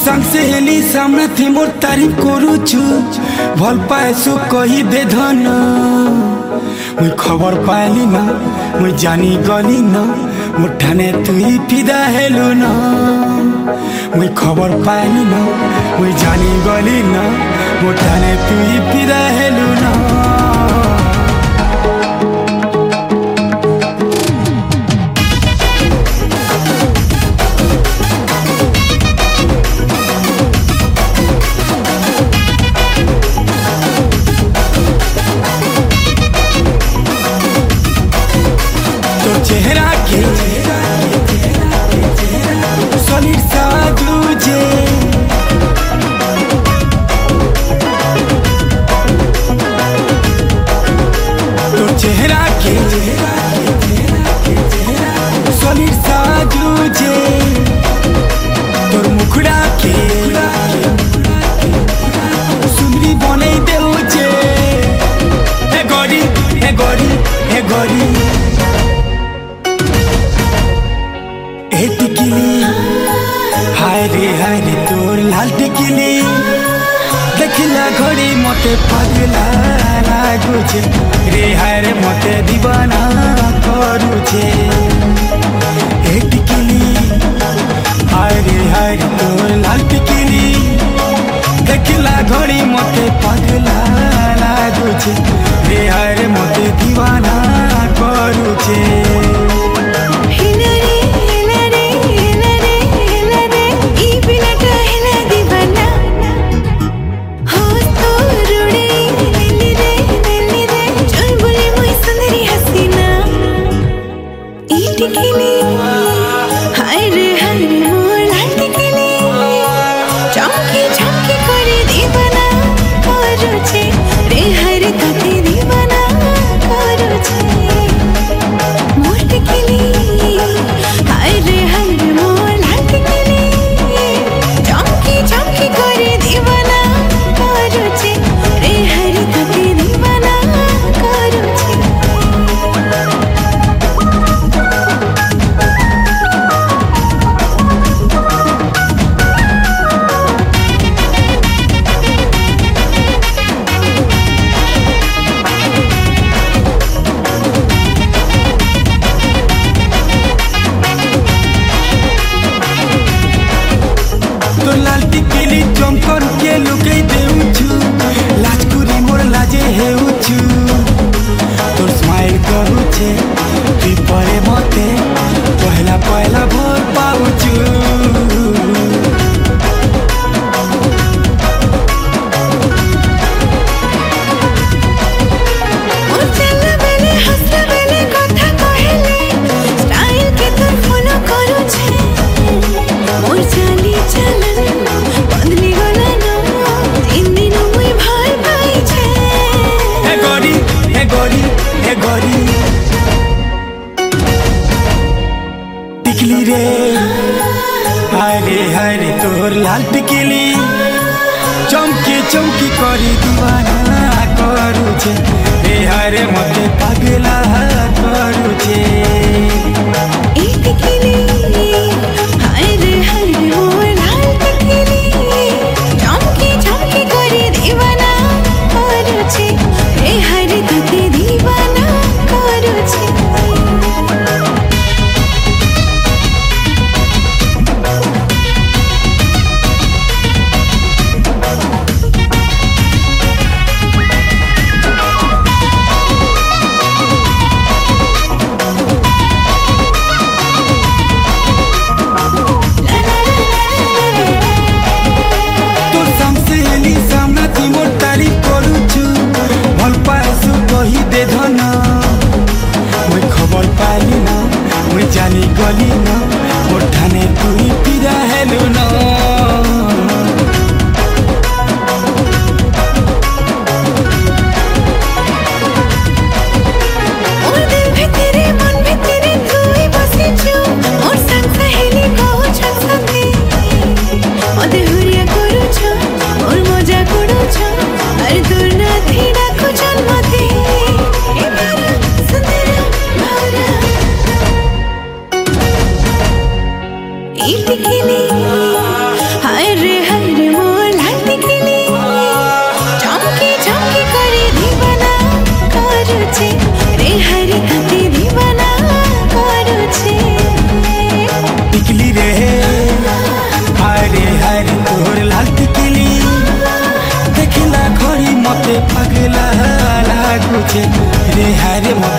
संग से हेली सामने थी मोर तारीफ करूछु भल पाएसु कही दे धन मुई खबर पाइली ना मुई जानी गली ना मुठाने तुई फिदा हेलु ना मुई खबर पाइली ना मुई जानी गली ना मुठाने तुई फिदा हेलु ना चेहरा के सॉलिड सा तुझे तो चेहरा के सॉलिड सा तुझे तोर मुखड़ा के सुंदरी बने देउचे हे गरी हे गरी हे गरी टिकली हाय रे तोर लाल टिकली देखला घड़ी मते पागला लागुछे रे हाय रे मते दीवाना करूछे ए टिकली हाय रे तोर लाल टिकली देखला घड़ी मते पागला लागुछे रे हाय रे मते दीवाना करूछे चमकन के लुके देउछु लाज कुरी मोर लाजे हेउछु तोर स्माइल करूछे तू परे मते पहला पहला भोर पाउछु टिकली रे हाय रे तोर लाल टिकली चमकी चमकी करी दीवाना करूछे रे हाय रे मते पागला करूछे ए टिकली हाय रे मोर लाल टिकली चमकी चमकी करी दीवाना करूछे रे हाय रे तते दीवाना करूछे जानी गली ना मुठाने तुई फिदा हेलु ना और दिल भितरे मन भितरे तुई बसिछु और संग सहेली कहछ संगे मते हुरिया करूछ और मजा करूछ अरे दूर ना थी डाको जन्मते ए मारा सुंदर मारा टिकली हाय रे मोर लाटी किली चमकी चमकी करे दीवाना करुचे रे हरी कते दीवाना करुचे टिकली रे हाय रे तोर लाल टिकली देखला घड़ी मते पगला लागुचे रे हाय रे